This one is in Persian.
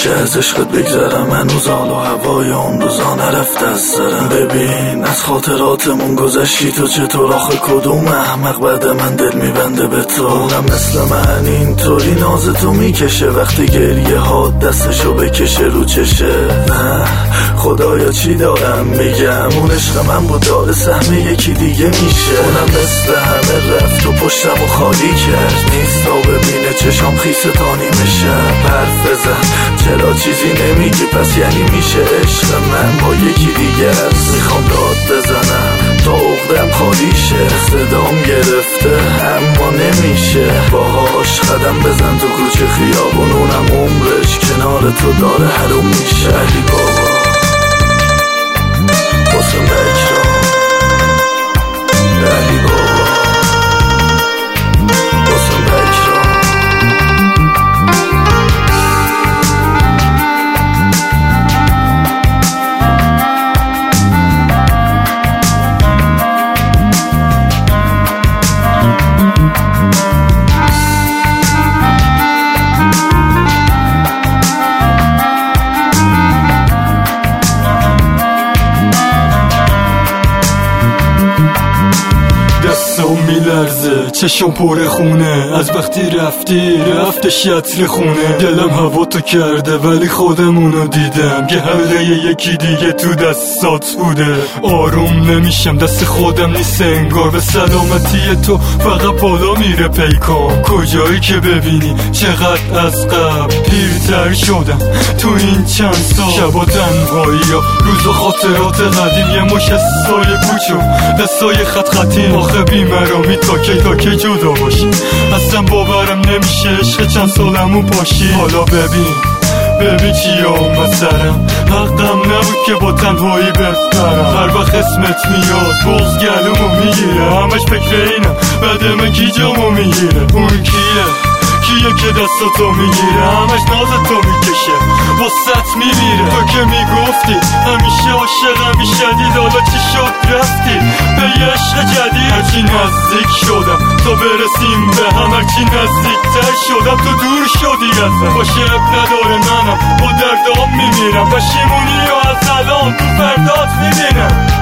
که از عشقت بگذرم، هنوز حال و هوای اون روزا نرفته از سرم. ببین از خاطراتمون گذشتی تو، چطور آخه کدوم احمق بعد من دل میبنده به تو؟ اونم مثل من اینطوری ناز تو میکشه، وقتی گریه ها دستشو بکشه رو چشه. نه خدایا چی دارم میگم، اون عشق من بود داره سهم یکی دیگه میشه. اونم مثل همه رفت و پشتم و خالی کرد، نیست تا ببینه چشام خیسه تا نیمه شب. حرف بزن چرا چیزی نمیگی، پس یعنی میشه عشق من با یکی دیگه است. میخوام داد بزنم تا عقدم خالی شه، صدام گرفته اما نمیشه. باهاش قدم بزن تو کوچه خیابون، اونم عمرش کنار تو داره حروم میشه. علی بابا حسن بکرام، علی بابا حسن بکرام. دستم میلرزه چشم پر خونه، از وقتی رفته شطر خونه. دلم هوا تو کرده ولی خودمونو دیدم که حلقه یکی دیگه تو دستات بوده. آروم نمیشم دست خودم نیست انگار، به سلامتی تو فقط بالا میره پیکان. کجایی که ببینی چقدر از قبل پیرتر شدم تو این چند سال. شبا تنهایی یا روز و خاطرات قدیم، یه مش سایه کوچو دستای خط خطیم. آخه بیمرامی تا کی جدا باشی، اصلا باورم نمیشه عشق چند سالمو پاشی. حالا ببین چی اومد سرم، حقم نبود که با تنهایی بفرم. هر وقت اسمت میاد بغض گلومو میگیره، همش فکر اینم بعد من کی جامو میگیره. اون کیه که دستاتو میگیره، همش نازتو میکشه واسط میمیره. تو که میگفتی همیشه عاشقم بیشدید، حالا چی شد رفتی به یه عشق جدید؟ هرچی نزدیک شدم تا برسیم به هم، هرچی نزدیکتر شدم تو دور شدی ازم. باشه اب نداره منم با دردام میمیرم، پشیمونی و از الان تو فردات میبینم.